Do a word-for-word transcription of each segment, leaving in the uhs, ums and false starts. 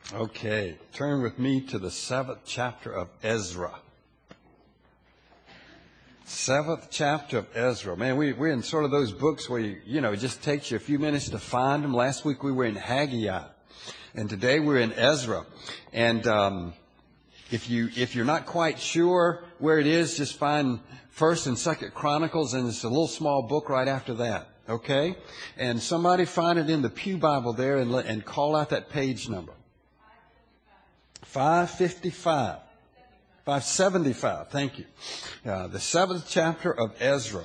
Okay, turn with me to the seventh chapter of Ezra. Seventh chapter of Ezra. Man, we, we're in sort of those books where, you, you know, it just takes you a few minutes to find them. Last week we were in Haggai, and today we're in Ezra. And um, if, you, if you're not quite sure where it is, just find First and Second Chronicles, and it's a little small book right after that. Okay? And somebody find it in the Pew Bible there and, and call out that page number. five fifty-five. five seventy-five. Thank you. Uh, the seventh chapter of Ezra.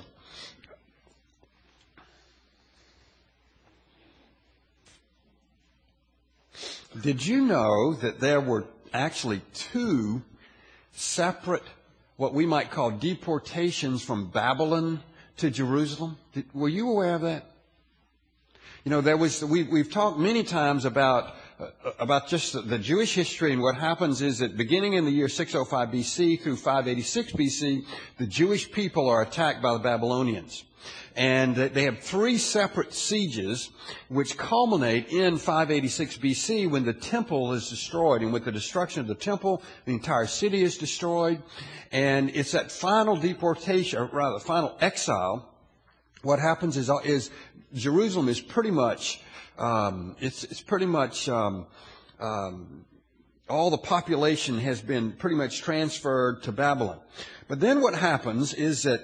Did you know that there were actually two separate, what we might call deportations from Babylon to Jerusalem? Did, were you aware of that? You know, there was, we, we've talked many times about Uh, about just the, the Jewish history, and what happens is that beginning in the year six oh five B C through five eighty-six B C, the Jewish people are attacked by the Babylonians. And uh, they have three separate sieges which culminate in five eighty-six B C when the temple is destroyed. And with the destruction of the temple, the entire city is destroyed. And it's that final deportation, or rather final exile. What happens is, is Jerusalem is pretty much Um, it's, it's pretty much, um, um, all the population has been pretty much transferred to Babylon. But then what happens is that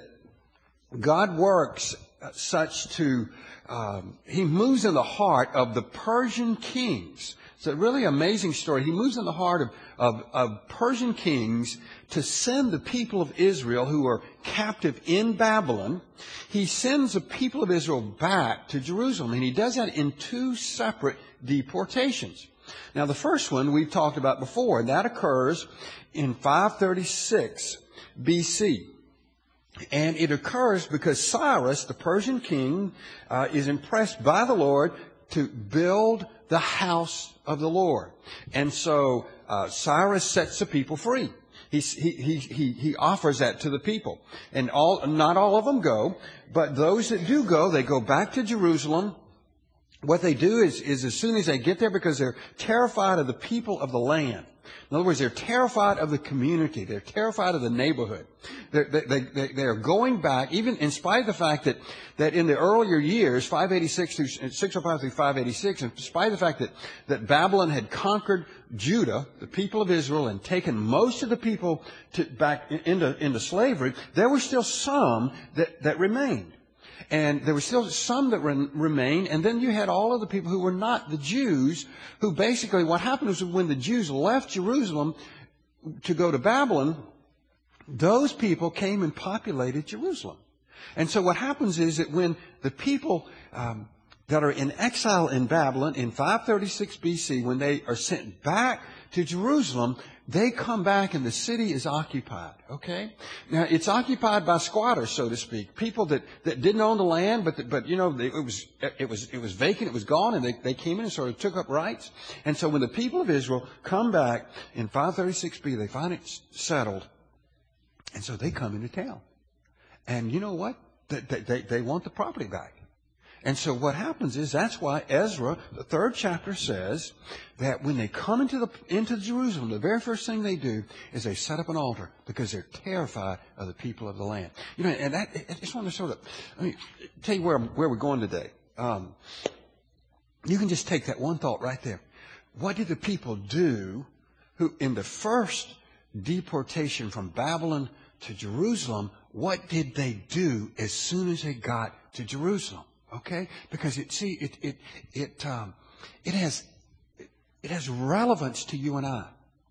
God works such to, um, He moves in the heart of the Persian kings. It's a really amazing story. He moves in the heart of, of, of Persian kings to send the people of Israel who are captive in Babylon. He sends the people of Israel back to Jerusalem, and he does that in two separate deportations. Now, the first one we've talked about before, and that occurs in five thirty-six B C. And it occurs because Cyrus, the Persian king, uh, is impressed by the Lord to build the house of the Lord. And so uh, Cyrus sets the people free. He, he, he, he offers that to the people. And all, not all of them go, but those that do go, they go back to Jerusalem. What they do is, is as soon as they get there, because they're terrified of the people of the land. In other words, they're terrified of the community. They're terrified of the neighborhood. They're, they, they, they're going back, even in spite of the fact that, that in the earlier years, five eighty-six through six oh five through five eighty-six, in spite of the fact that, that Babylon had conquered Judah, the people of Israel, and taken most of the people to, back into, into slavery, there were still some that, that remained. And there were still some that re- remained, and then you had all of the people who were not the Jews, who basically, what happened was when the Jews left Jerusalem to go to Babylon, those people came and populated Jerusalem. And so what happens is that when the people um, that are in exile in Babylon in five thirty-six B C, when they are sent back to Jerusalem, they come back and the city is occupied, okay? Now, it's occupied by squatters, so to speak. People that, that didn't own the land, but, but you know, it was, it was, it was vacant, it was gone, and they, they came in and sort of took up rights. And so when the people of Israel come back in five thirty-six B, they find it settled. And so they come into town. And you know what? They, they, they want the property back. And so what happens is, that's why Ezra, the third chapter, says that when they come into the into Jerusalem, the very first thing they do is they set up an altar, because they're terrified of the people of the land. You know, and that, I just want to sort of, I mean, tell you where where we're going today. Um, you can just take that one thought right there. What did the people do who, in the first deportation from Babylon to Jerusalem, what did they do as soon as they got to Jerusalem? Okay, because it see it it it um, it has it has relevance to you and I.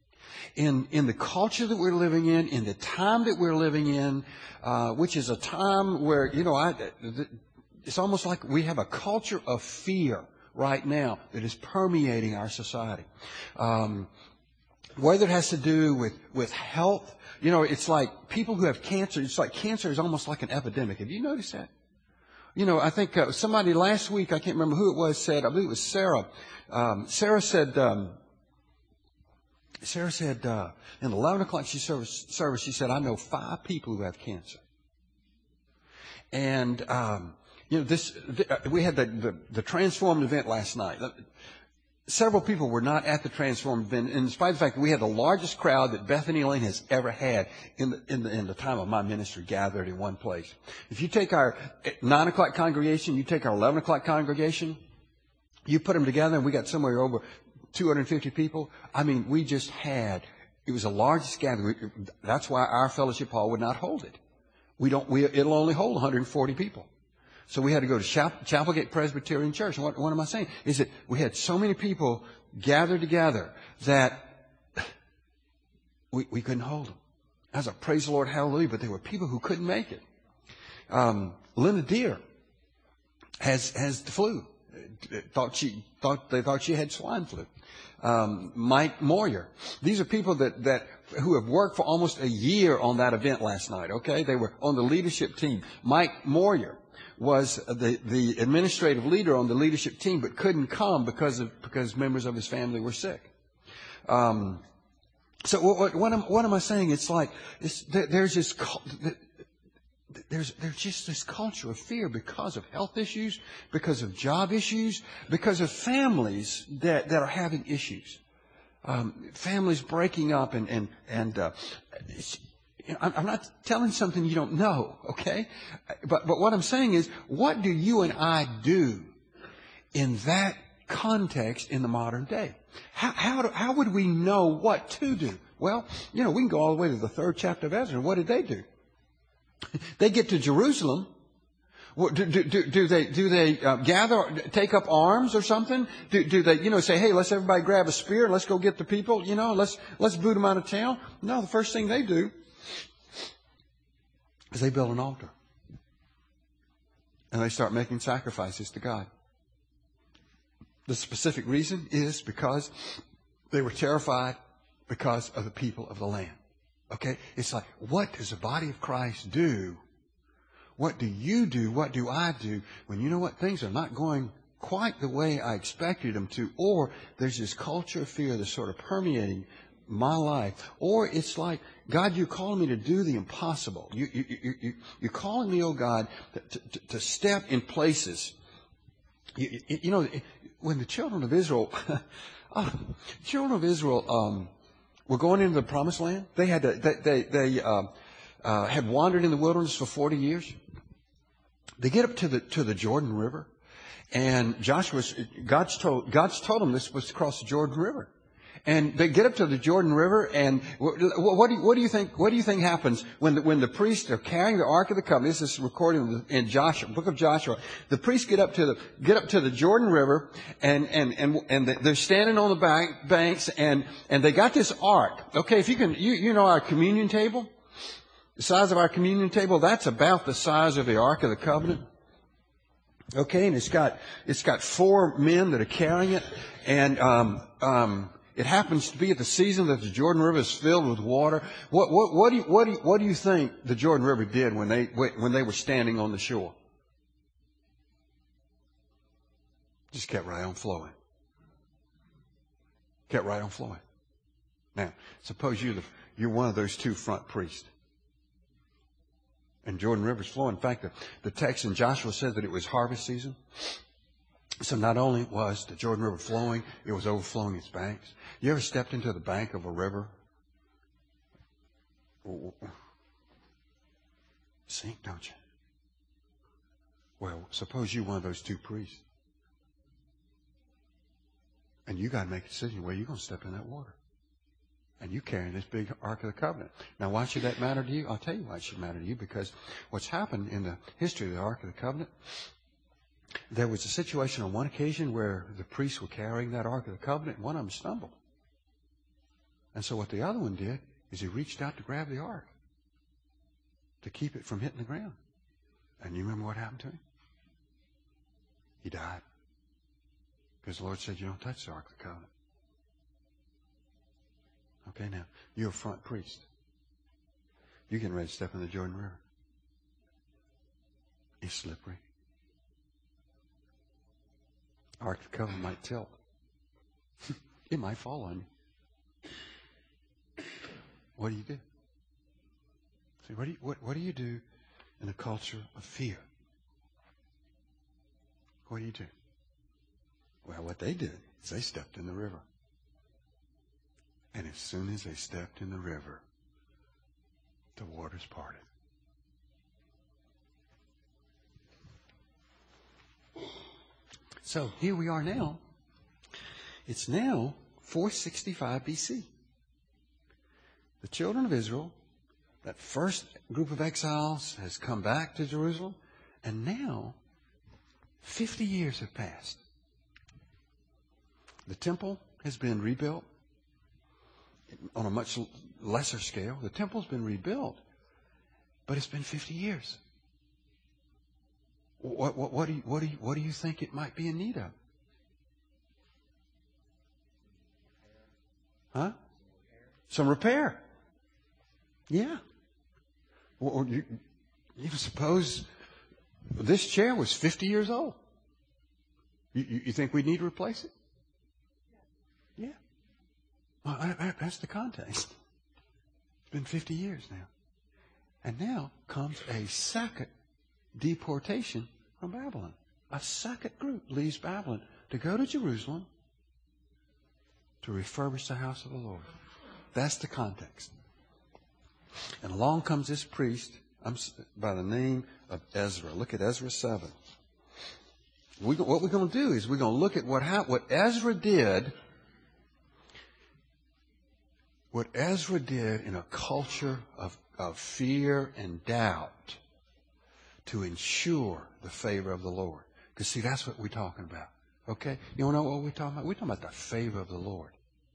In in the culture that we're living in, in the time that we're living in, uh, which is a time where, you know, I it's almost like we have a culture of fear right now that is permeating our society. Um, whether it has to do with with health, you know, it's like people who have cancer. It's like cancer is almost like an epidemic. Have you noticed that? You know, I think uh, somebody last week, I can't remember who it was, said, I believe it was Sarah. Um, Sarah said, um, Sarah said, uh, in the eleven o'clock she service, service, she said, I know five people who have cancer. And, um, you know, this, th- we had the, the, the Transformed event last night. several people were not at the Transformed event, in spite of the fact that we had the largest crowd that Bethany Lane has ever had in the, in the, in the time of my ministry gathered in one place. If you take our nine o'clock congregation, you take our eleven o'clock congregation, you put them together, and we got somewhere over two hundred fifty people. I mean, we just had, it was the largest gathering. That's why our fellowship hall would not hold it. We don't, we, it'll only hold one hundred forty people. So we had to go to Chap- Chapelgate Presbyterian Church. And what, what am I saying? Is that we had so many people gathered together that we, we couldn't hold them. I was like, praise the Lord, hallelujah. But there were people who couldn't make it. Um, Linda Deer has, has the flu. Thought she, thought, they thought she had swine flu. Um, Mike Moyer. These are people that, that, who have worked for almost a year on that event last night, okay? They were on the leadership team. Mike Moyer was the, the administrative leader on the leadership team, but couldn't come because of, because members of his family were sick. Um, so what, what, am, what am I saying? It's like, it's, there's this, there's, there's just this culture of fear because of health issues, because of job issues, because of families that, that are having issues. Um, families breaking up and, and, and, uh, I'm not telling something you don't know, okay? But, but what I'm saying is, what do you and I do in that context in the modern day? How, how, do, how would we know what to do? Well, you know, we can go all the way to the third chapter of Ezra. What did they do? They get to Jerusalem. Do, do, do, do they, do they uh, gather, take up arms or something? Do, do they, you know, say, hey, let's everybody grab a spear and let's go get the people, you know, let's, let's boot them out of town? No, the first thing they do is they build an altar. And they start making sacrifices to God. The specific reason is because they were terrified because of the people of the land. Okay? It's like, what does the body of Christ do? What do you do? What do I do when you know what? Things are not going quite the way I expected them to, or there's this culture of fear that's sort of permeating my life. Or it's like, God, you're calling me to do the impossible. You, you, you, you, you're calling me, oh God, to, to, to step in places. You, you, you know, when the children of Israel, oh, children of Israel um, were going into the Promised Land, they had to, they they, they uh, uh, had wandered in the wilderness for forty years. They get up to the to the Jordan River, and Joshua, God's told God's told them this was to cross the Jordan River. And they get up to the Jordan River, and what, what, do, you, what do you think? What do you think happens when the, when the priests are carrying the Ark of the Covenant? This is recorded in Joshua, Book of Joshua. The priests get up to the get up to the Jordan River, and and and and they're standing on the bank, banks, and and they got this ark. Okay, if you can, you you know our communion table, the size of our communion table, that's about the size of the Ark of the Covenant. Okay, and it's got it's got four men that are carrying it, and um um. It happens to be at the season that the Jordan River is filled with water. What, what, what, do you, what, do you, what do you think the Jordan River did when they, when they were standing on the shore? Just kept right on flowing. Kept right on flowing. Now, suppose you're, the, you're one of those two front priests. And Jordan River's flowing. In fact, the, the text in Joshua said that it was harvest season. So not only was the Jordan River flowing, it was overflowing its banks. You ever stepped into the bank of a river? Sink, don't you? Well, suppose you're one of those two priests. And you got to make a decision where you're going to step in that water. And you carrying this big Ark of the Covenant. Now, why should that matter to you? I'll tell you why it should matter to you. Because what's happened in the history of the Ark of the Covenant, there was a situation on one occasion where the priests were carrying that Ark of the Covenant, and one of them stumbled. And so what the other one did is he reached out to grab the Ark to keep it from hitting the ground. And you remember what happened to him? He died. Because the Lord said, you don't touch the Ark of the Covenant. Okay, now, you're a front priest. You're getting ready to step in the Jordan River. It's slippery. Ark of the Covenant might tilt. It might fall on you. What do you do? See, what do you, what, what do you do in a culture of fear? What do you do? Well, what they did is they stepped in the river. And as soon as they stepped in the river, the waters parted. So here we are now. It's now four sixty-five B C. The children of Israel, that first group of exiles, has come back to Jerusalem. And now, fifty years have passed. The temple has been rebuilt on a much lesser scale. The temple's been rebuilt, but it's been fifty years. What, what, what, do you, what, do you, what do you think it might be in need of? Huh? Some repair. Yeah. Well, you, you suppose this chair was fifty years old. You, you, you think we need to replace it? Yeah. Well, I, I, that's the context. It's been fifty years now. And now comes a second deportation from Babylon. A second group leaves Babylon to go to Jerusalem to refurbish the house of the Lord. That's the context. And along comes this priest by the name of Ezra. Look at Ezra seven. We, what we're going to do is we're going to look at what, what Ezra did What Ezra did in a culture of, of fear and doubt to ensure the favor of the Lord. Because, see, that's what we're talking about. Okay? You want to know what we're talking about? We're talking about the favor of the Lord.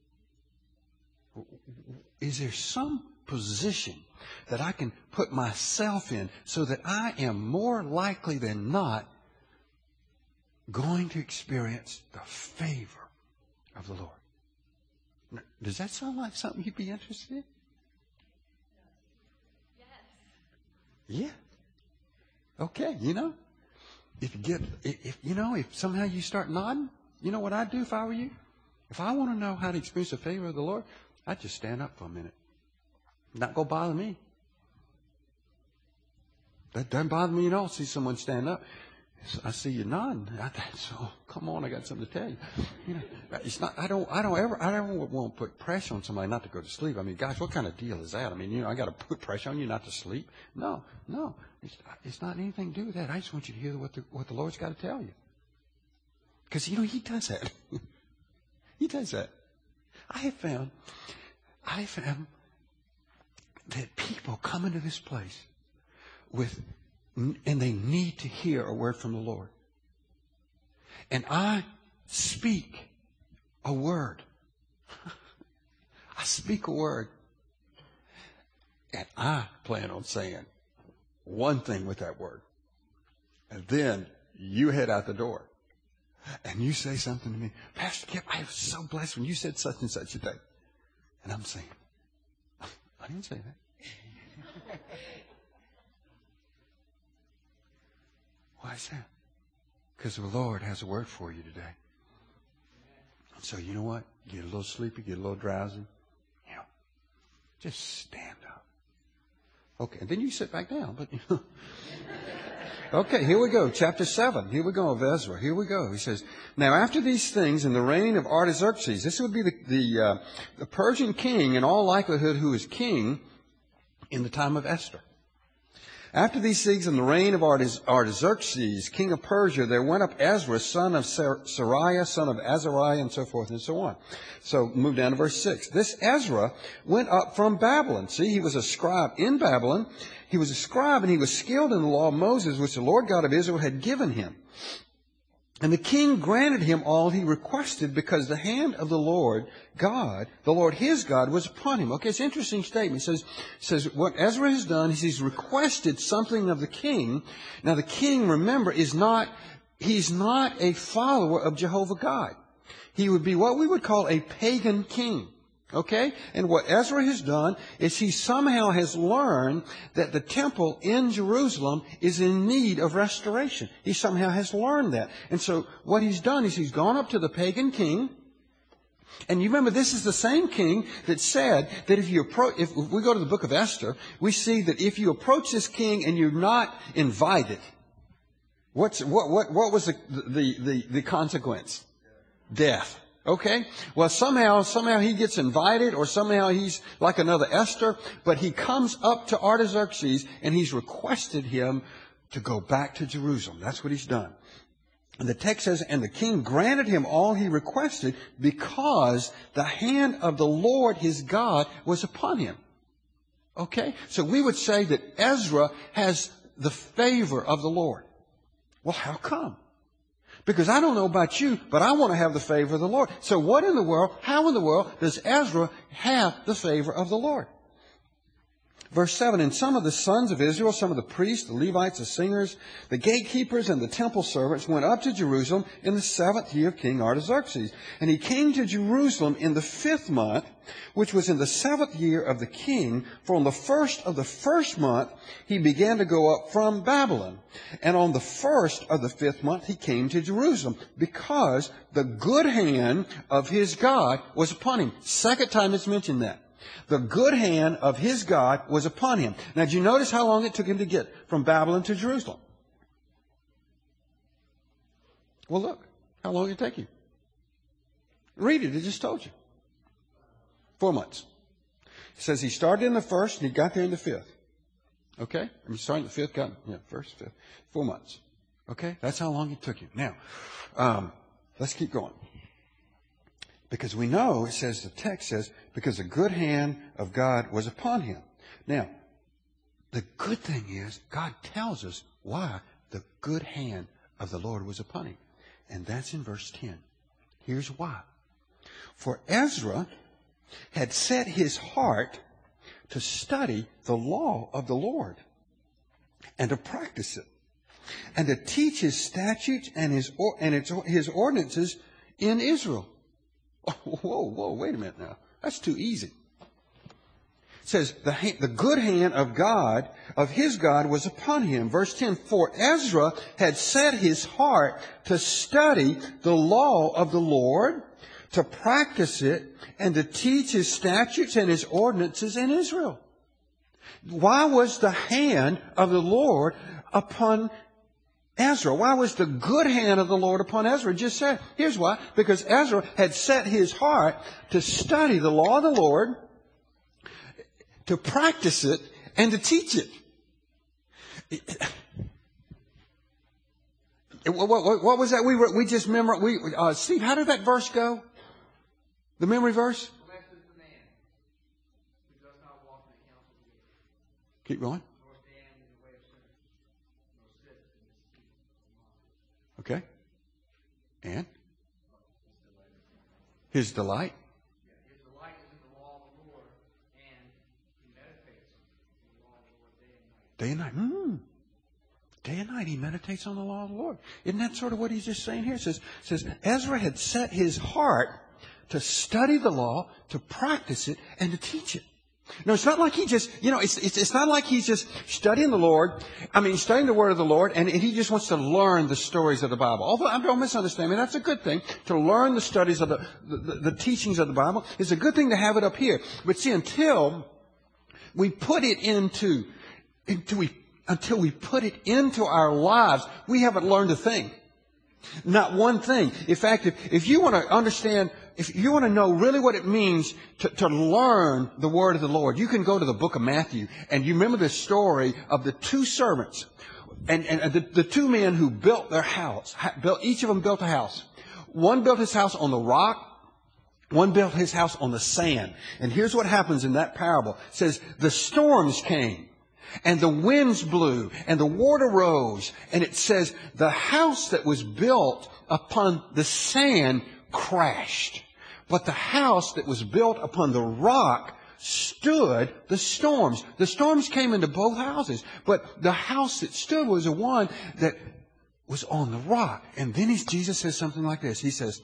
Is there some position that I can put myself in so that I am more likely than not going to experience the favor of the Lord? Does that sound like something you'd be interested in? Yes. Yeah. Okay, you know, if you get, if you know, if somehow you start nodding, you know what I'd do if I were you? If I want to know how to experience the favor of the Lord, I'd just stand up for a minute. Not go bother me. That doesn't bother me at all. See someone stand up. I see you nodding. I, so come on, I got something to tell you. You know, it's not. I don't. I don't ever. I don't want to put pressure on somebody not to go to sleep. I mean, gosh, what kind of deal is that? I mean, you know, I got to put pressure on you not to sleep. No, no, it's, it's not anything to do with that. I just want you to hear what the what the Lord's got to tell you. Because you know He does that. He does that. I have found. I have found that people come into this place with. And they need to hear a word from the Lord. And I speak a word. I speak a word. And I plan on saying one thing with that word. And then you head out the door. And you say something to me. Pastor Kip, I was so blessed when you said such and such a thing. And I'm saying, I didn't say that. Why is that? Because the Lord has a word for you today. So you know what? Get a little sleepy, get a little drowsy. You know, just stand up. Okay, and then you sit back down. But you know. Okay, here we go. Chapter seven. Here we go of Ezra. Here we go. He says, now after these things, in the reign of Artaxerxes, this would be the, the, uh, the Persian king in all likelihood who was king in the time of Esther. After these things, in the reign of Artaxerxes, king of Persia, there went up Ezra, son of Seraiah, son of Azariah, and so forth and so on. So move down to verse six. This Ezra went up from Babylon. See, he was a scribe in Babylon. He was a scribe, and he was skilled in the law of Moses, which the Lord God of Israel had given him. And the king granted him all he requested because the hand of the Lord God, the Lord his God, was upon him. Okay, it's an interesting statement. It says, says what Ezra has done is he's requested something of the king. Now the king, remember, is not, he's not a follower of Jehovah God. He would be what we would call a pagan king. Okay? And what Ezra has done is he somehow has learned that the temple in Jerusalem is in need of restoration. He somehow has learned that. And so what he's done is he's gone up to the pagan king. And you remember this is the same king that said that if you approach, if we go to the book of Esther, we see that if you approach this king and you're not invited, what's, what, what, what was the, the, the, the consequence? Death. Okay? Well, somehow, somehow he gets invited, or somehow he's like another Esther, but he comes up to Artaxerxes and he's requested him to go back to Jerusalem. That's what he's done. And the text says, and the king granted him all he requested because the hand of the Lord his God was upon him. Okay? So we would say that Ezra has the favor of the Lord. Well, how come? Because I don't know about you, but I want to have the favor of the Lord. So what in the world, how in the world does Ezra have the favor of the Lord? Verse seven, and some of the sons of Israel, some of the priests, the Levites, the singers, the gatekeepers, and the temple servants went up to Jerusalem in the seventh year of King Artaxerxes. And he came to Jerusalem in the fifth month, which was in the seventh year of the king. For on the first of the first month, he began to go up from Babylon. And on the first of the fifth month, he came to Jerusalem, because the good hand of his God was upon him. Second time it's mentioned that. The good hand of his God was upon him. Now, did you notice how long it took him to get from Babylon to Jerusalem? Well, look, how long did it take you? Read it, it just told you. Four months. It says he started in the first and he got there in the fifth. Okay? I mean, starting in the fifth, got, yeah, first, fifth. Four months. Okay? That's how long it took him. Now, um, let's keep going. Because we know, it says, the text says, because the good hand of God was upon him. Now, the good thing is, God tells us why the good hand of the Lord was upon him. And that's in verse ten. Here's why. For Ezra had set his heart to study the law of the Lord and to practice it, and to teach his statutes and his, and its, his ordinances in Israel. Whoa, whoa, wait a minute now. That's too easy. It says, the, the good hand of God, of his God, was upon him. Verse ten, for Ezra had set his heart to study the law of the Lord, to practice it, and to teach his statutes and his ordinances in Israel. Why was the hand of the Lord upon Ezra? Why was the good hand of the Lord upon Ezra? Just said, here's why. Because Ezra had set his heart to study the law of the Lord, to practice it, and to teach it. What, what, what was that we were, we just memorized? We, uh, Steve, how did that verse go? The memory verse? Keep going. Okay. And? His delight? His delight is in the law of the Lord, and he meditates on the law of the Lord day and night. Day and night. Mm. Day and night he meditates on the law of the Lord. Isn't that sort of what he's just saying here? It says, it says Ezra had set his heart to study the law, to practice it, and to teach it. No, it's not like he just, you know, it's, it's, it's not like he's just studying the Lord. I mean, studying the Word of the Lord, and he just wants to learn the stories of the Bible. Although, I don't misunderstand me, that's a good thing. To learn the studies of the, the, the, the teachings of the Bible is a good thing to have it up here. But see, until we put it into, into we, until we put it into our lives, we haven't learned a thing. Not one thing. In fact, if, if you want to understand, if you want to know really what it means to, to learn the word of the Lord, you can go to the book of Matthew, and you remember the story of the two servants and, and the, the two men who built their house. Built, each of them built a house. One built his house on the rock. One built his house on the sand. And here's what happens in that parable. It says, the storms came. And the winds blew, and the water rose, and it says the house that was built upon the sand crashed. But the house that was built upon the rock stood the storms. The storms came into both houses, but the house that stood was the one that was on the rock. And then he, Jesus says something like this. He says,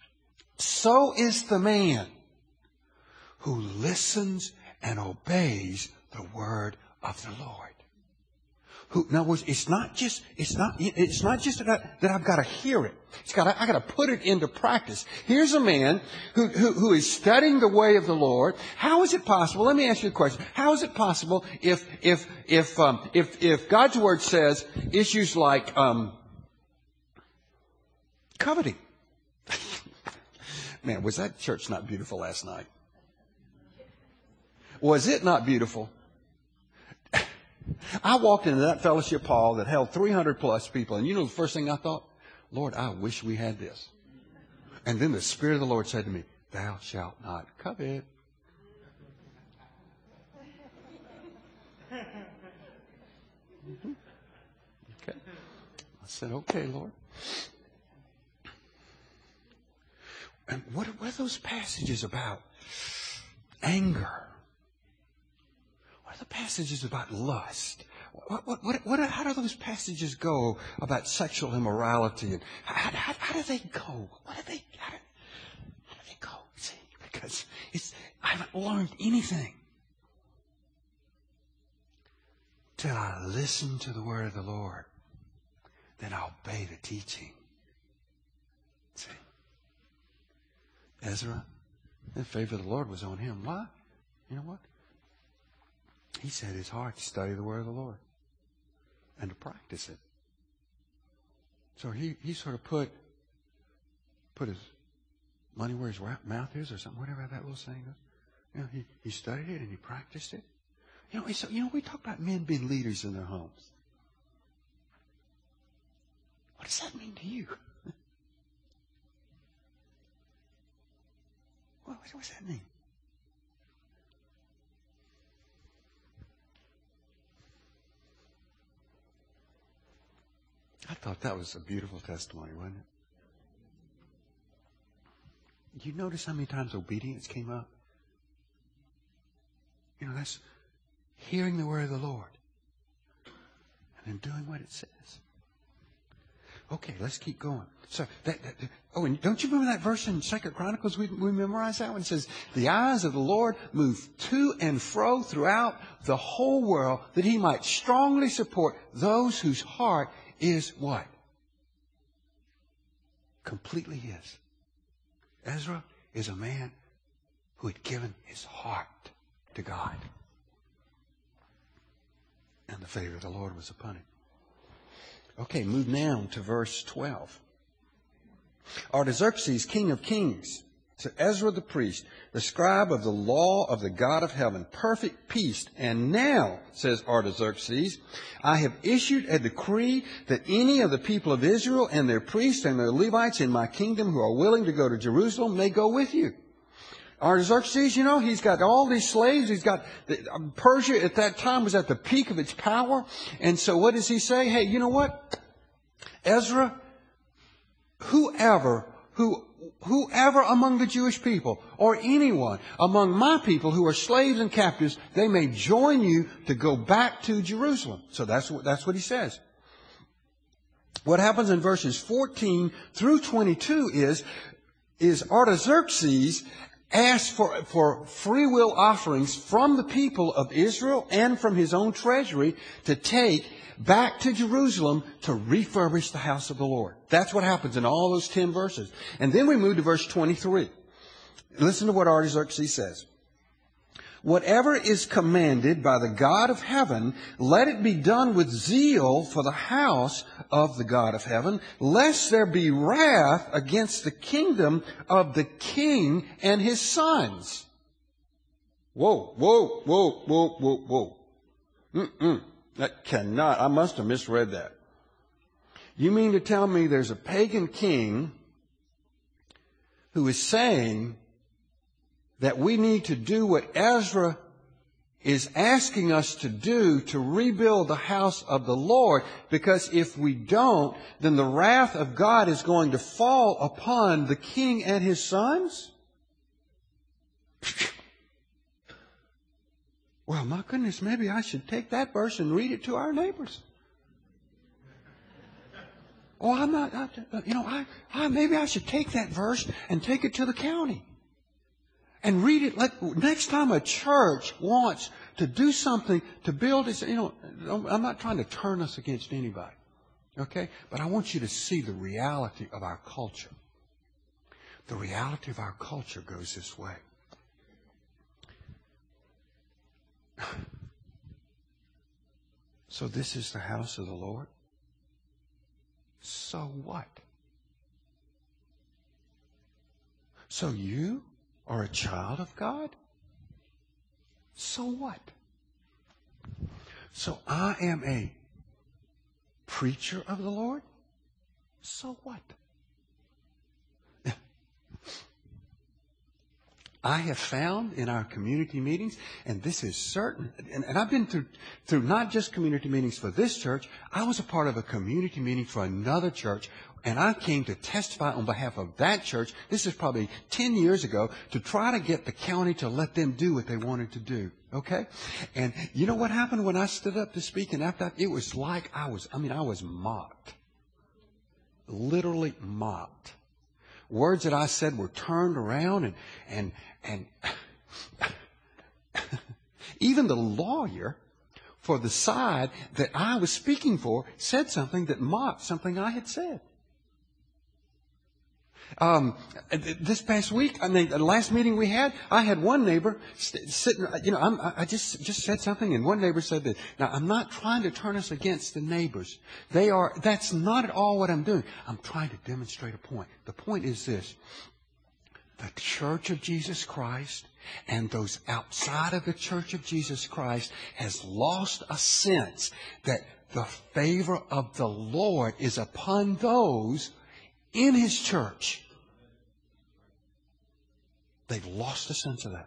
so is the man who listens and obeys the word of the Lord. Who, in other words, it's not just, it's not, it's not just that, I, that I've got to hear it. It's got to, I got to put it into practice. Here's a man who, who, who is studying the way of the Lord. How is it possible? Let me ask you a question. How is it possible if, if, if, um, if, if God's word says issues like, um, coveting? Man, was that church not beautiful last night? Was it not beautiful? I walked into that fellowship hall that held three hundred plus people, and you know the first thing I thought? Lord, I wish we had this. And then the Spirit of the Lord said to me, thou shalt not covet. Mm-hmm. Okay. I said, okay, Lord. And what, what are those passages about? Anger. What are the passages about lust? What, what, what, what, how do those passages go about sexual immorality? And how, how, how do they go? What do they, how do, how do they go? See, because it's, I haven't learned anything till I listen to the word of the Lord. Then I'll obey the teaching. See? Ezra, the favor of the Lord was on him. Why? You know what? He set his heart to study the word of the Lord and to practice it. So he, he sort of put put his money where his mouth is, or something, whatever that little saying is. You know, he, he studied it and he practiced it. You know, so, you know, we talk about men being leaders in their homes. What does that mean to you? What, what does that mean? I thought that was a beautiful testimony, wasn't it? You notice how many times obedience came up? You know, that's hearing the word of the Lord and then doing what it says. Okay, let's keep going. So, that, that, that, oh, and don't you remember that verse in Second Chronicles? We, we memorized that one. It says, the eyes of the Lord move to and fro throughout the whole world, that he might strongly support those whose heart is what? Completely his. Ezra is a man who had given his heart to God. And the favor of the Lord was upon him. Okay, move now to verse twelve. Artaxerxes, king of kings, to Ezra the priest, the scribe of the law of the God of heaven, perfect peace. And now, says Artaxerxes, I have issued a decree that any of the people of Israel and their priests and their Levites in my kingdom who are willing to go to Jerusalem may go with you. Artaxerxes, you know, he's got all these slaves. He's got Persia at that time was at the peak of its power. And so what does he say? Hey, you know what? Ezra, whoever, who, whoever among the Jewish people or anyone among my people who are slaves and captives, they may join you to go back to Jerusalem. So that's what, that's what he says. What happens in verses fourteen through twenty-two is, is Artaxerxes asked for, for free will offerings from the people of Israel and from his own treasury to take back to Jerusalem to refurbish the house of the Lord. That's what happens in all those ten verses. And then we move to verse twenty-three. Listen to what Artaxerxes says. Whatever is commanded by the God of heaven, let it be done with zeal for the house of the God of heaven, lest there be wrath against the kingdom of the king and his sons. Whoa, whoa, whoa, whoa, whoa, whoa. Mm-mm. That cannot, I must have misread that. You mean to tell me there's a pagan king who is saying that we need to do what Ezra is asking us to do to rebuild the house of the Lord, because if we don't, then the wrath of God is going to fall upon the king and his sons? Well, my goodness, maybe I should take that verse and read it to our neighbors. Oh, I'm not, I, you know, I, I, maybe I should take that verse and take it to the county. And read it. Like, next time a church wants to do something to build this, you know, I'm not trying to turn us against anybody. Okay? But I want you to see the reality of our culture. The reality of our culture goes this way. So this is the house of the Lord? So what? So you are a child of God? So what? So I am a preacher of the Lord? So what? I have found in our community meetings, and this is certain, and, and I've been through, through not just community meetings for this church, I was a part of a community meeting for another church, and I came to testify on behalf of that church, this is probably ten years ago, to try to get the county to let them do what they wanted to do. Okay? And you know what happened when I stood up to speak, and after that, it was like I was, I mean, I was mocked. Literally mocked. Words that I said were turned around, and and and even the lawyer for the side that I was speaking for said something that mocked something I had said. Um, this past week, I mean, the last meeting we had, I had one neighbor st- sitting, you know, I'm, I just, just said something, and one neighbor said that. Now, I'm not trying to turn us against the neighbors. They are, that's not at all what I'm doing. I'm trying to demonstrate a point. The point is this. The Church of Jesus Christ and those outside of the Church of Jesus Christ has lost a sense that the favor of the Lord is upon those in His church. They've lost a sense of that.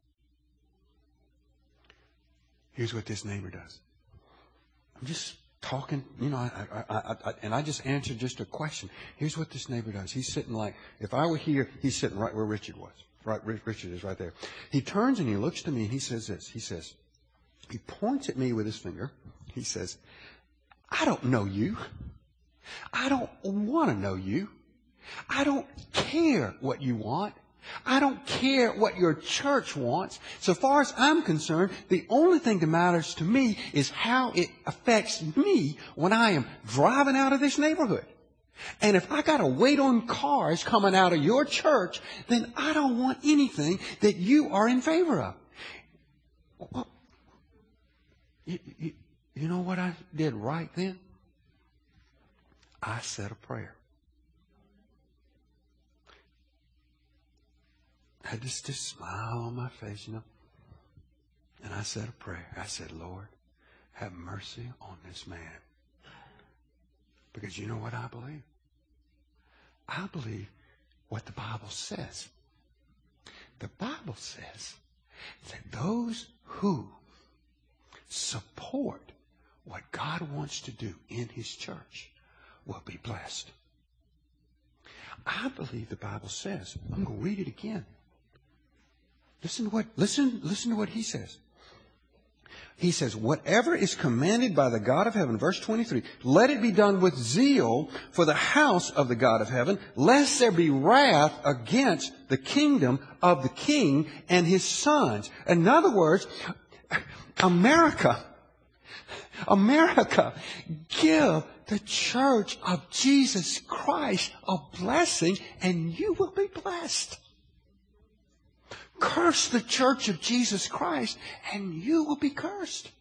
Here's what this neighbor does. I'm just talking, you know, I, I, I, I, and I just answered just a question. Here's what this neighbor does. He's sitting like, if I were here, he's sitting right where Richard was. Right, Richard is right there. He turns and he looks to me and he says this. He says, he points at me with his finger. He says, I don't know you. I don't want to know you. I don't care what you want. I don't care what your church wants. So far as I'm concerned, the only thing that matters to me is how it affects me when I am driving out of this neighborhood. And if I got to wait on cars coming out of your church, then I don't want anything that you are in favor of. Well, you, you, you know what I did right then? I said a prayer. I had this, this smile on my face, you know. And I said a prayer. I said, Lord, have mercy on this man. Because you know what I believe? I believe what the Bible says. The Bible says that those who support what God wants to do in His church will be blessed. I believe the Bible says, I'm going to read it again. Listen to what, listen, listen to what he says. He says, whatever is commanded by the God of heaven, verse twenty-three, let it be done with zeal for the house of the God of heaven, lest there be wrath against the kingdom of the king and his sons. In other words, America, America, give the church of Jesus Christ a blessing and you will be blessed. Curse the church of Jesus Christ and you will be cursed.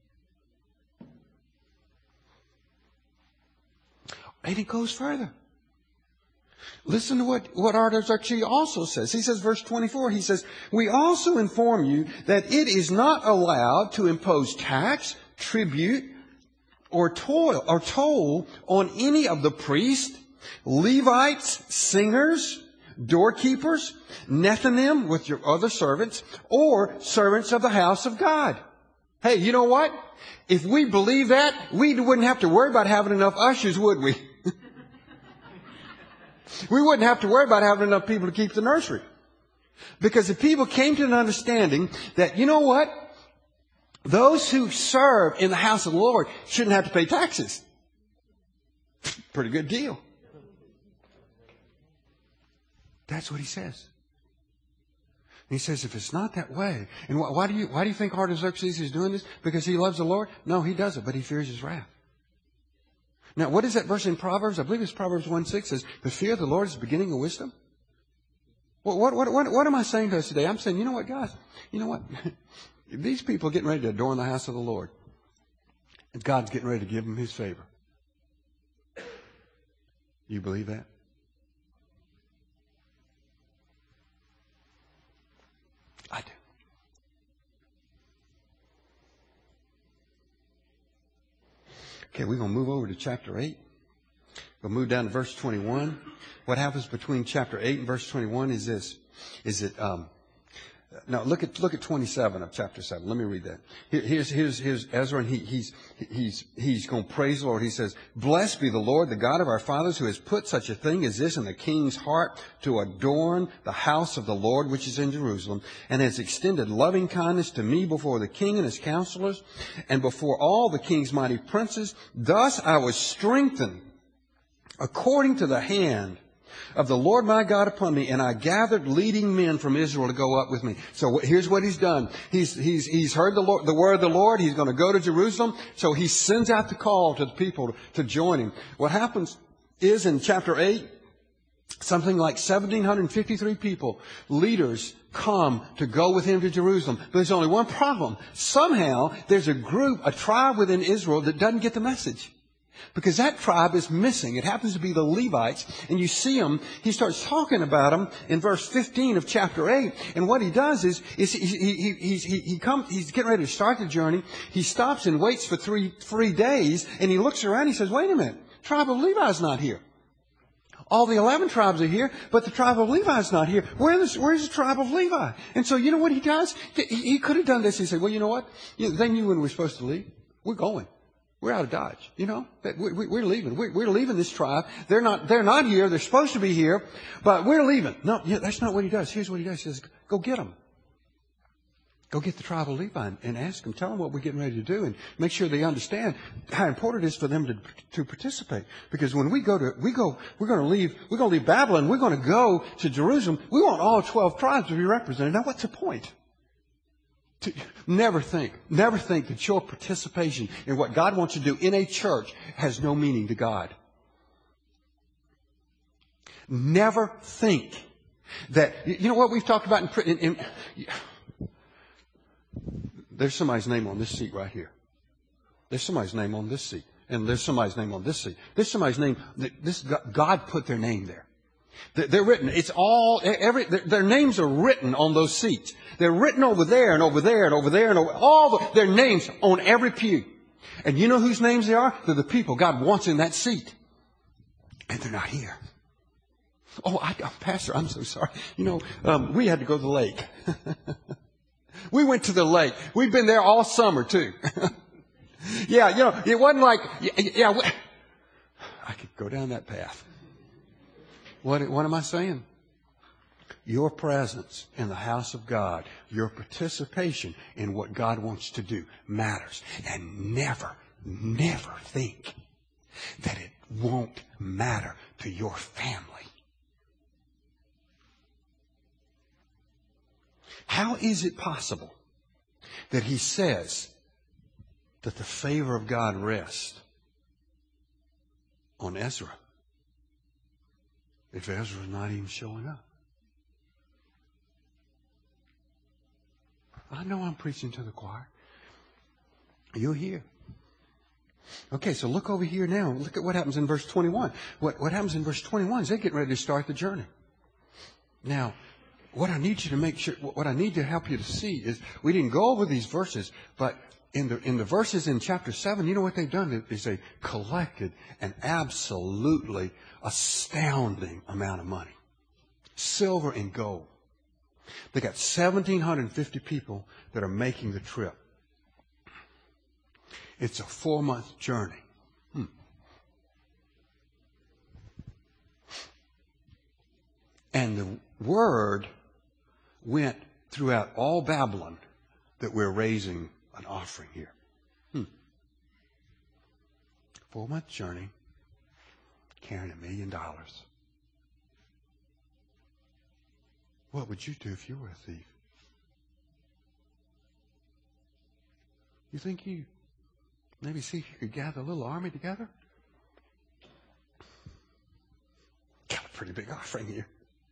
And it goes further. Listen to what, what Artaxerxes also says. He says, verse twenty-four, he says, we also inform you that it is not allowed to impose tax, tribute, or toil or toll on any of the priests, Levites, singers, doorkeepers, Nethinim with your other servants, or servants of the house of God. Hey, you know what? If we believe that, we wouldn't have to worry about having enough ushers, would we? We wouldn't have to worry about having enough people to keep the nursery. Because if people came to an understanding that, you know what? Those who serve in the house of the Lord shouldn't have to pay taxes. Pretty good deal. That's what he says. He says, if it's not that way, and why, why do you why do you think Artaxerxes is doing this? Because he loves the Lord? No, he doesn't, but he fears his wrath. Now, what is that verse in Proverbs? I believe it's Proverbs one six says, the fear of the Lord is the beginning of wisdom. Well, what, what, what, what am I saying to us today? I'm saying, you know what, guys? You know what? These people are getting ready to adorn the house of the Lord. And God's getting ready to give them His favor. You believe that? Okay, we're going to move over to chapter eight. We'll move down to verse twenty-one. What happens between chapter eight and verse twenty-one is this. Is it, um, no, look at, look at twenty-seven of chapter seven. Let me read that. Here, here's, here's, here's Ezra, and he, he's, he's, he's going to praise the Lord. He says, "Blessed be the Lord, the God of our fathers, who has put such a thing as this in the king's heart to adorn the house of the Lord, which is in Jerusalem, and has extended loving kindness to me before the king and his counselors, and before all the king's mighty princes. Thus I was strengthened according to the hand of the Lord my God upon me, and I gathered leading men from Israel to go up with me." So here's what he's done. He's, he's, he's heard the, Lord, the word of the Lord. He's going to go to Jerusalem. So he sends out the call to the people to, to join him. What happens is in chapter eight, something like one thousand seven hundred fifty-three people, leaders, come to go with him to Jerusalem. But there's only one problem. Somehow there's a group, a tribe within Israel that doesn't get the message. Because that tribe is missing. It happens to be the Levites. And you see them, he starts talking about them in verse fifteen of chapter eight. And what he does is, is he, he, he, he, he comes, he's getting ready to start the journey. He stops and waits for three, three days. And he looks around and he says, "Wait a minute, tribe of Levi is not here. All the eleven tribes are here, but the tribe of Levi is not here. Where is, where's the tribe of Levi?" And so you know what he does? He, he could have done this. He said, "Well, you know what? You know, they knew when we were supposed to leave. We're going. We're out of Dodge, you know. We're leaving. We're leaving this tribe. They're not. They're not here. They're supposed to be here, but we're leaving." No, that's not what he does. Here's what he does. He says, "Go get them. Go get the tribe of Levi and ask them. Tell them what we're getting ready to do, and make sure they understand how important it is for them to to participate. Because when we go to we go, we're going to leave. We're going to leave Babylon. We're going to go to Jerusalem. We want all twelve tribes to be represented. Now, what's the point?" To never think, never think that your participation in what God wants you to do in a church has no meaning to God. Never think that, you know what we've talked about in, in, in there's somebody's name on this seat right here. There's somebody's name on this seat. And there's somebody's name on this seat. There's somebody's name, this, God put their name there. They're written. It's all, every, their names are written on those seats. They're written over there and over there and over there and over, all the, their names on every pew. And you know whose names they are? They're the people God wants in that seat. And they're not here. Oh, I, oh, Pastor, I'm so sorry. You know, um, we had to go to the lake. We went to the lake. We've been there all summer too. Yeah, you know, it wasn't like, yeah, yeah we, I could go down that path. What, what am I saying? Your presence in the house of God, your participation in what God wants to do matters. And never, never think that it won't matter to your family. How is it possible that he says that the favor of God rests on Ezra if Ezra's not even showing up? I know I'm preaching to the choir. You're here. Okay, so look over here now. Look at what happens in verse twenty-one. What, what happens in verse twenty-one is they're getting ready to start the journey. Now, what I need you to make sure, what I need to help you to see is, we didn't go over these verses, but in the, in the verses in chapter seven, you know what they've done? Is they collected an absolutely astounding amount of money. Silver and gold. They got one thousand seven hundred fifty people that are making the trip. It's a four-month journey. Hmm. And the word went throughout all Babylon that we're raising an offering here. Hmm. Four-month journey, carrying a million dollars. What would you do if you were a thief? You think you maybe see if you could gather a little army together? Got a pretty big offering here.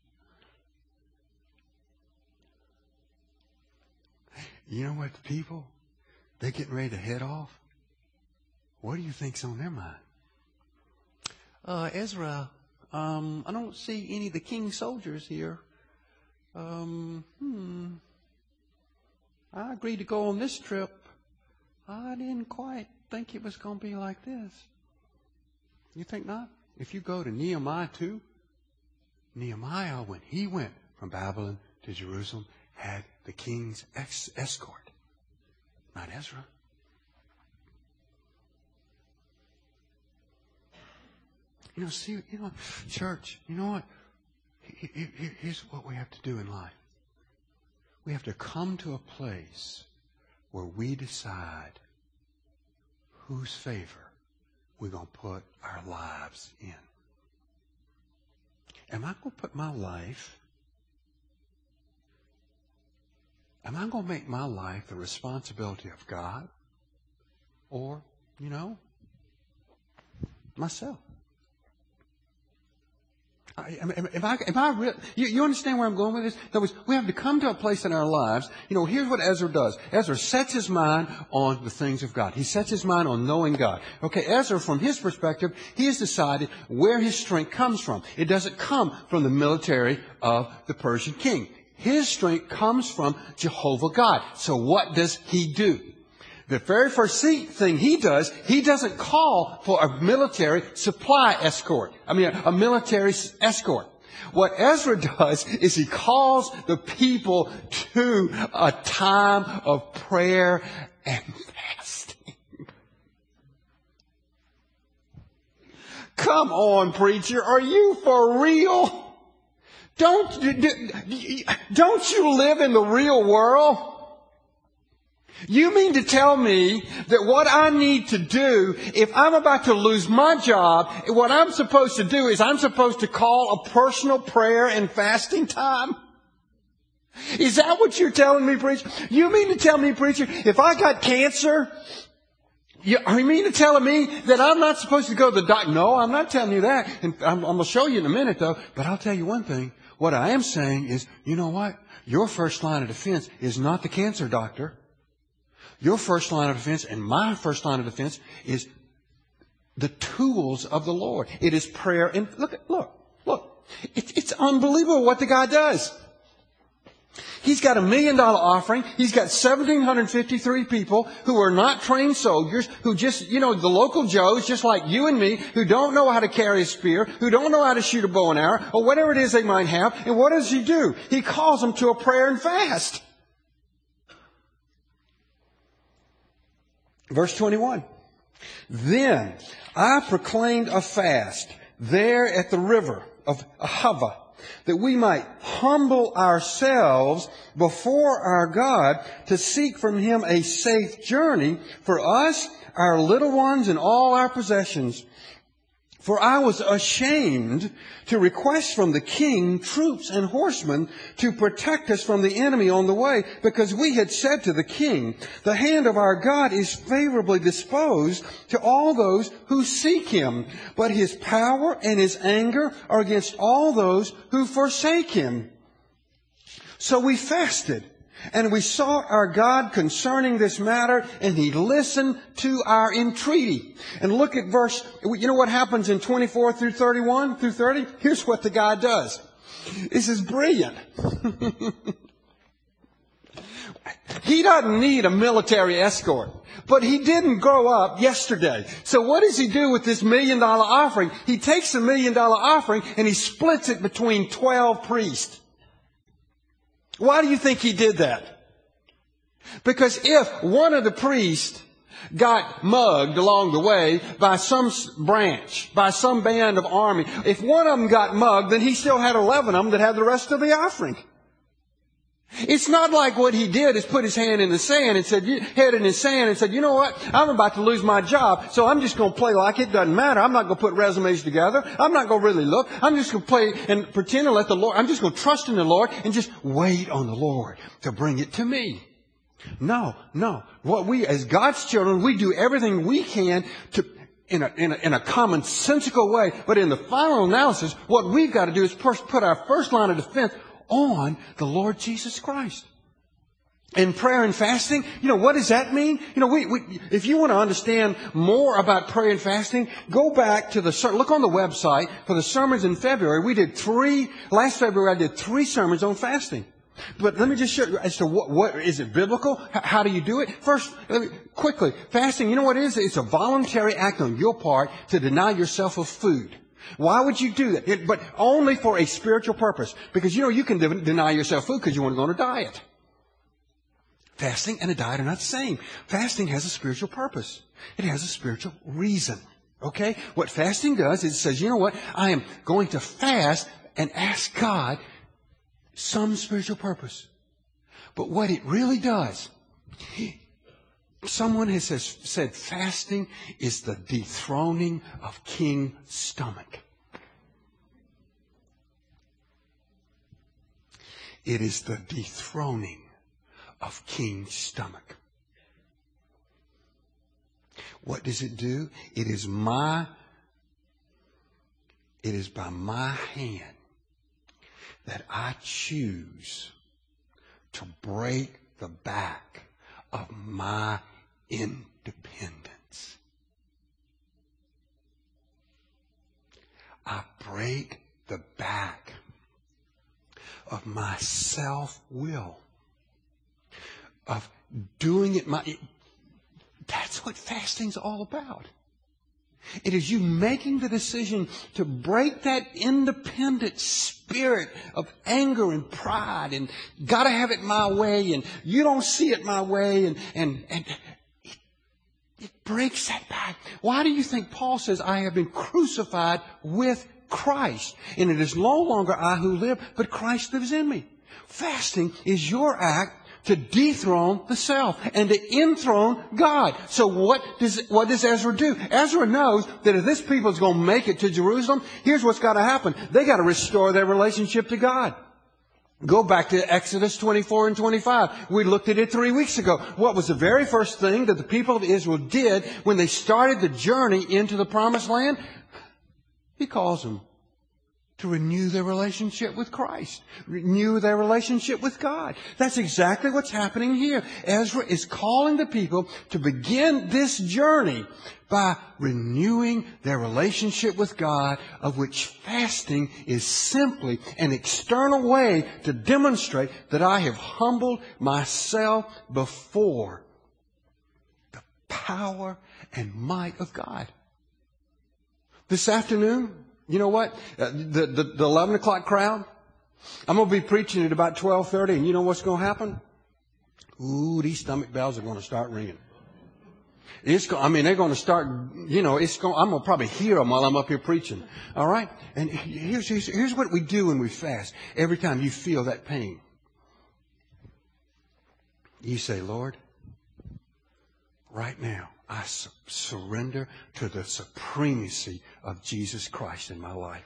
You know what, the people, they're getting ready to head off. What do you think's on their mind? Uh, Ezra, um, I don't see any of the king's soldiers here. Um, hmm. I agreed to go on this trip. I didn't quite think it was going to be like this. You think not? If you go to Nehemiah two, Nehemiah, when he went from Babylon to Jerusalem, had the king's ex- escort, not Ezra. You know, see, you know, church, you know what? Here's what we have to do in life. We have to come to a place where we decide whose favor we're going to put our lives in. Am I going to put my life, am I going to make my life the responsibility of God? Or, you know, myself? I, am, am I, am I real? You, you understand where I'm going with this? In other words, we have to come to a place in our lives. You know, here's what Ezra does. Ezra sets his mind on the things of God. He sets his mind on knowing God. Okay, Ezra, from his perspective, he has decided where his strength comes from. It doesn't come from the military of the Persian king. His strength comes from Jehovah God. So what does he do? The very first thing he does, he doesn't call for a military supply escort. I mean, a military escort. What Ezra does is he calls the people to a time of prayer and fasting. Come on, preacher, are you for real? Don't, don't you live in the real world? You mean to tell me that what I need to do, if I'm about to lose my job, what I'm supposed to do is I'm supposed to call a personal prayer and fasting time? Is that what you're telling me, preacher? You mean to tell me, preacher, if I got cancer, you, are you mean to tell me that I'm not supposed to go to the doctor? No, I'm not telling you that. And I'm, I'm going to show you in a minute, though. But I'll tell you one thing. What I am saying is, you know what? Your first line of defense is not the cancer doctor. Your first line of defense and my first line of defense is the tools of the Lord. It is prayer. And look, look, look. It's, it's unbelievable what the guy does. He's got a million dollar offering. He's got one thousand seven hundred fifty-three people who are not trained soldiers, who just, you know, the local Joes, just like you and me, who don't know how to carry a spear, who don't know how to shoot a bow and arrow, or whatever it is they might have. And what does he do? He calls them to a prayer and fast. Verse twenty-one. Then I proclaimed a fast there at the river of Ahava, that we might humble ourselves before our God to seek from Him a safe journey for us, our little ones, and all our possessions. For I was ashamed to request from the king troops and horsemen to protect us from the enemy on the way, because we had said to the king, the hand of our God is favorably disposed to all those who seek Him, but His power and His anger are against all those who forsake Him. So we fasted. And we sought our God concerning this matter, and He listened to our entreaty. And look at verse, you know what happens in twenty-four through thirty-one through thirty? Here's what the guy does. This is brilliant. He doesn't need a military escort, but he didn't grow up yesterday. So what does he do with this million dollar offering? He takes the million dollar offering and he splits it between twelve priests. Why do you think he did that? Because if one of the priests got mugged along the way by some branch, by some band of army, if one of them got mugged, then he still had eleven of them that had the rest of the offering. It's not like what he did is put his hand in the sand and said, head in the sand and said, you know what? I'm about to lose my job, so I'm just going to play like it doesn't matter. I'm not going to put resumes together. I'm not going to really look. I'm just going to play and pretend to let the Lord, I'm just going to trust in the Lord and just wait on the Lord to bring it to me. No, no. What we, as God's children, we do everything we can to, in a, in a, in a commonsensical way. But in the final analysis, what we've got to do is first put our first line of defense on the Lord Jesus Christ. And prayer and fasting, you know, what does that mean? You know, we, we, if you want to understand more about prayer and fasting, go back to the, look on the website for the sermons in February. We did three, last February I did three sermons on fasting. But let me just show you as to what, what is it biblical? H- how do you do it? First, let me, quickly, fasting, you know what it is? It's a voluntary act on your part to deny yourself of food. Why would you do that? It, but only for a spiritual purpose. Because, you know, you can de- deny yourself food because you want to go on a diet. Fasting and a diet are not the same. Fasting has a spiritual purpose. It has a spiritual reason. Okay? What fasting does is it says, you know what? I am going to fast and ask God some spiritual purpose. But what it really does, someone has says, said fasting is the dethroning of King Stomach. It is the dethroning of King Stomach. What does it do? It is my, it is by my hand that I choose to break the back of my independence. I break the back of my self-will, of doing it my... That's what fasting's all about. It is you making the decision to break that independent spirit of anger and pride and gotta have it my way and you don't see it my way and, and, and it, it breaks that back. Why do you think Paul says, I have been crucified with Christ and it is no longer I who live, but Christ lives in me? Fasting is your act to dethrone the self and to enthrone God. So what does what does Ezra do? Ezra knows that if this people is going to make it to Jerusalem, here's what's got to happen. They got to restore their relationship to God. Go back to Exodus twenty-four and twenty-five. We looked at it three weeks ago. What was the very first thing that the people of Israel did when they started the journey into the promised land? He calls them to renew their relationship with Christ. Renew their relationship with God. That's exactly what's happening here. Ezra is calling the people to begin this journey by renewing their relationship with God, of which fasting is simply an external way to demonstrate that I have humbled myself before the power and might of God. This afternoon, you know what? Uh, the, the, the eleven o'clock crowd, I'm going to be preaching at about twelve thirty, and you know what's going to happen? Ooh, these stomach bells are going to start ringing. It's go, I mean, they're going to start, you know, it's going, I'm going to probably hear them while I'm up here preaching. All right? And here's, here's, here's what we do when we fast. Every time you feel that pain, you say, Lord, right now, I su- surrender to the supremacy of Jesus Christ in my life.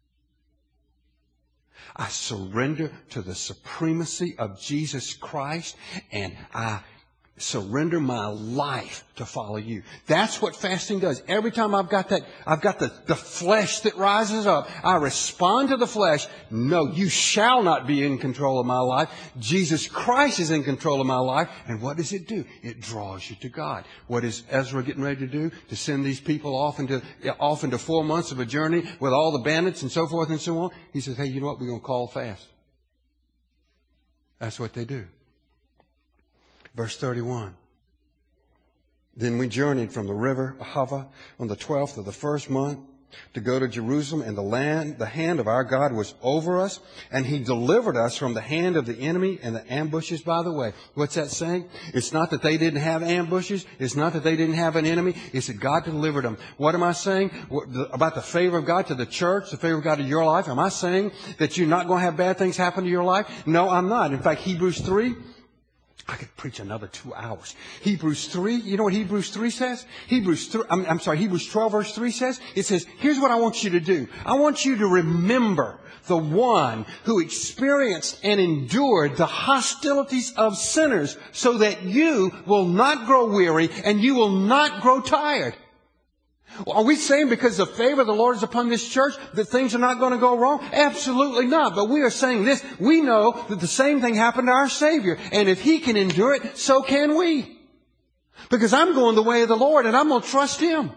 I surrender to the supremacy of Jesus Christ, and I surrender my life to follow you. That's what fasting does. Every time I've got that, I've got the, the flesh that rises up, I respond to the flesh. No, you shall not be in control of my life. Jesus Christ is in control of my life. And what does it do? It draws you to God. What is Ezra getting ready to do? To send these people off into, off into four months of a journey with all the bandits and so forth and so on. He says, hey, you know what? We're going to call fast. That's what they do. Verse thirty-one. Then we journeyed from the river Ahava on the twelfth of the first month to go to Jerusalem, and the land, the hand of our God was over us, and He delivered us from the hand of the enemy and the ambushes by the way. What's that saying? It's not that they didn't have ambushes. It's not that they didn't have an enemy. It's that God delivered them. What am I saying about the favor of God to the church, the favor of God to your life? Am I saying that you're not going to have bad things happen to your life? No, I'm not. In fact, Hebrews three, I could preach another two hours. Hebrews three, you know what Hebrews three says? Hebrews three, I'm, I'm sorry, Hebrews twelve verse three says, it says, here's what I want you to do. I want you to remember the one who experienced and endured the hostilities of sinners so that you will not grow weary and you will not grow tired. Are we saying because the favor of the Lord is upon this church that things are not going to go wrong? Absolutely not. But we are saying this. We know that the same thing happened to our Savior. And if He can endure it, so can we. Because I'm going the way of the Lord and I'm going to trust Him.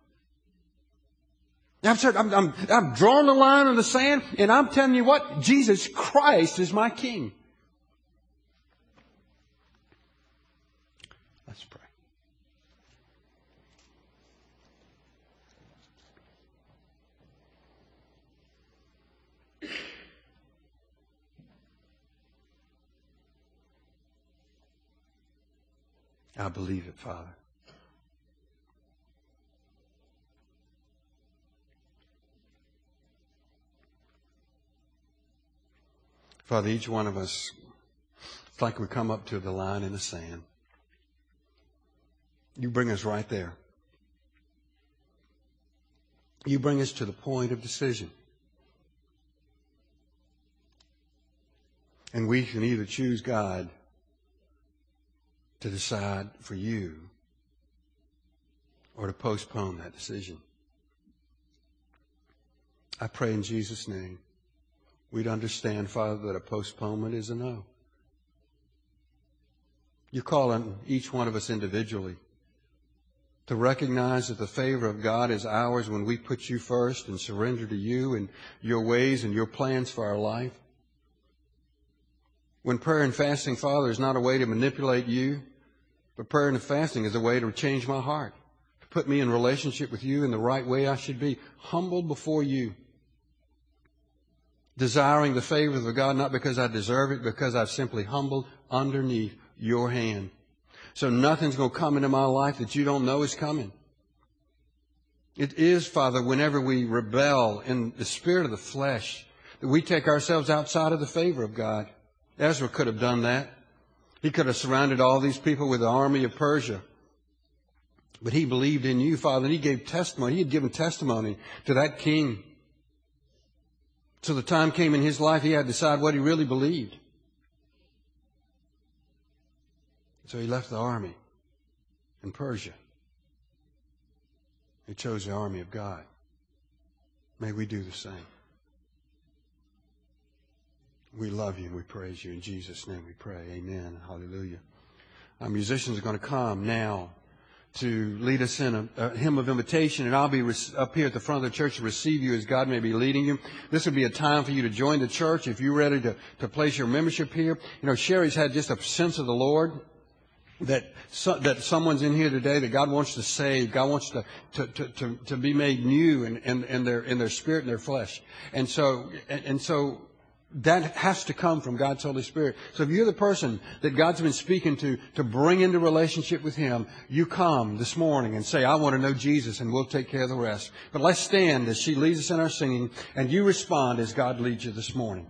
I'm, sorry, I'm, I'm, I'm drawing the line in the sand and I'm telling you what, Jesus Christ is my King. I believe it, Father. Father, each one of us, it's like we come up to the line in the sand. You bring us right there. You bring us to the point of decision. And we can either choose, God, to decide for you or to postpone that decision. I pray in Jesus' name we'd understand, Father, that a postponement is a no. You call on each one of us individually to recognize that the favor of God is ours when we put you first and surrender to you and your ways and your plans for our life. When prayer and fasting, Father, is not a way to manipulate you, but prayer and fasting is a way to change my heart, to put me in relationship with you in the right way I should be, humbled before you, desiring the favors of God, not because I deserve it, because I've simply humbled underneath your hand. So nothing's going to come into my life that you don't know is coming. It is, Father, whenever we rebel in the spirit of the flesh, that we take ourselves outside of the favor of God. Ezra could have done that. He could have surrounded all these people with the army of Persia. But he believed in you, Father, and he gave testimony. He had given testimony to that king. So the time came in his life, he had to decide what he really believed. So he left the army in Persia. He chose the army of God. May we do the same. We love you and we praise you. In Jesus' name we pray. Amen. Hallelujah. Our musicians are going to come now to lead us in a, a hymn of invitation, and I'll be re- up here at the front of the church to receive you as God may be leading you. This would be a time for you to join the church if you're ready to, to place your membership here. You know, Sherry's had just a sense of the Lord that so, that someone's in here today that God wants to save. God wants to to to, to, to be made new in, in, in their in their spirit and their flesh. And so and, and so that has to come from God's Holy Spirit. So if you're the person that God's been speaking to, to bring into relationship with Him, you come this morning and say, I want to know Jesus, and we'll take care of the rest. But let's stand as she leads us in our singing, and you respond as God leads you this morning.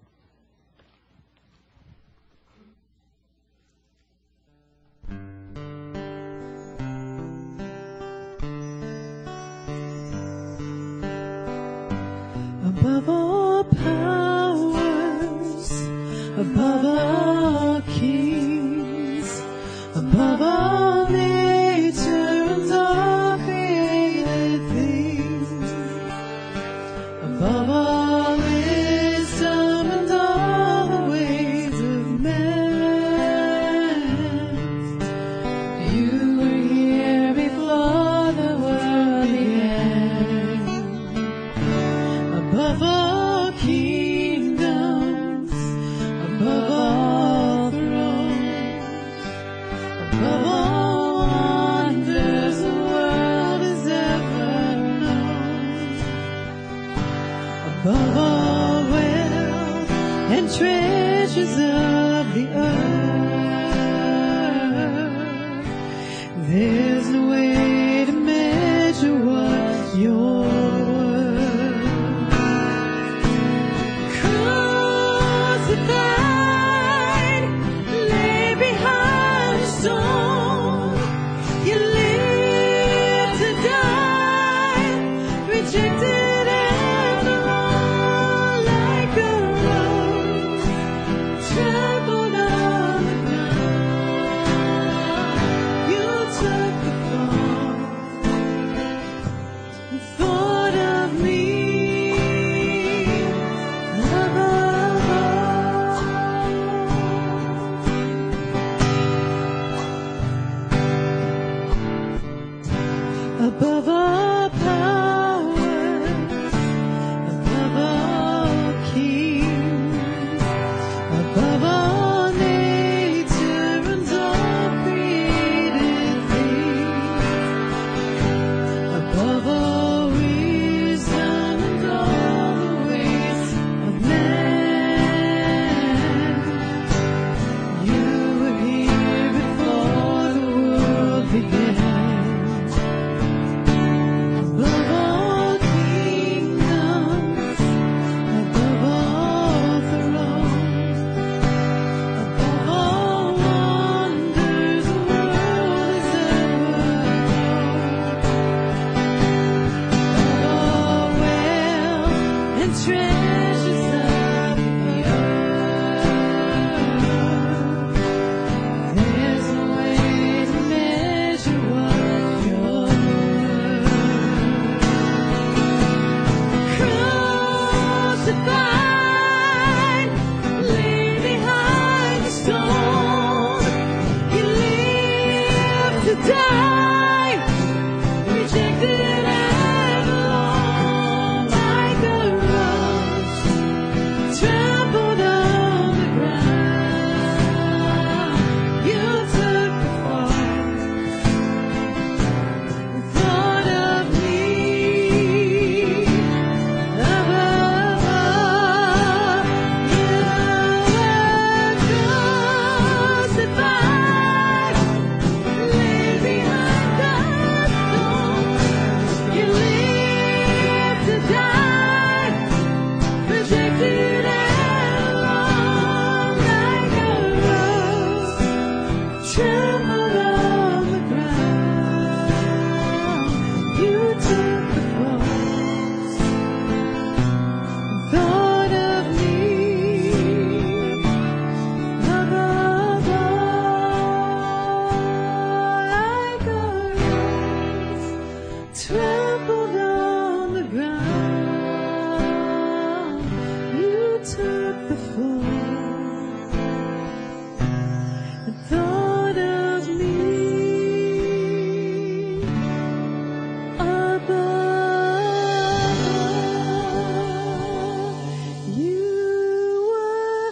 Above all powers, above all kings, above all nature and all created things, above all wisdom and all the ways of man, you were here before the world began. Above all kingdoms, above all thrones, above all wonders the world has ever known, above all wealth and treasures of the earth, there's no way to measure what you're took took the fall and thought of me above all. You were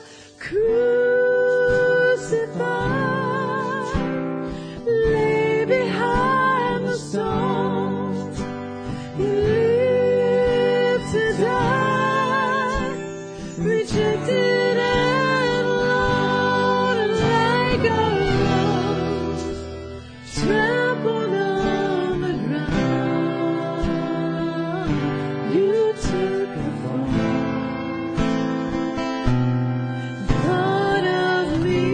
crucified, lay behind the stone. You lived to die, rejected and alone, and like a rose trampled on the ground. You took the fall, thought of me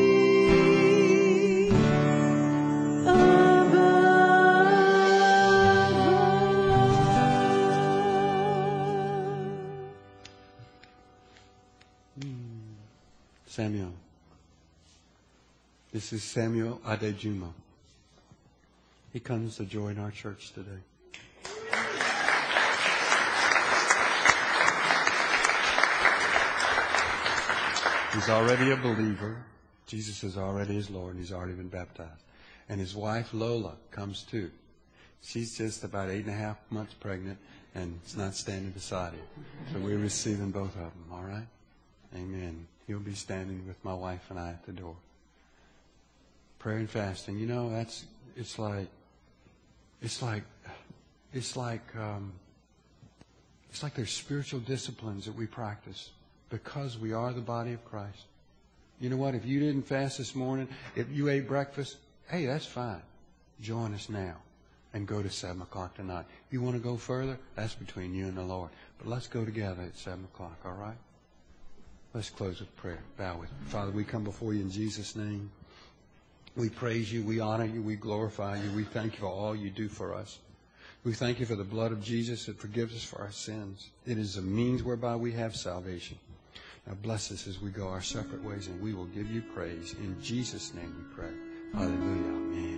above all. Samuel. This is Samuel Adejumo. He comes to join our church today. He's already a believer. Jesus is already his Lord, and he's already been baptized. And his wife, Lola, comes too. She's just about eight and a half months pregnant, and it's not standing beside him. So we're receiving both of them, all right? Amen. He'll be standing with my wife and I at the door. Prayer and fasting. You know, that's, it's like, it's like, it's like, um, it's like there's spiritual disciplines that we practice because we are the body of Christ. You know what? If you didn't fast this morning, if you ate breakfast, hey, that's fine. Join us now and go to seven o'clock tonight. If you want to go further, that's between you and the Lord. But let's go together at seven o'clock, all right? Let's close with prayer. Bow with me. Father, we come before you in Jesus' name. We praise you. We honor you. We glorify you. We thank you for all you do for us. We thank you for the blood of Jesus that forgives us for our sins. It is a means whereby we have salvation. Now bless us as we go our separate ways, and we will give you praise. In Jesus' name we pray. Hallelujah. Amen.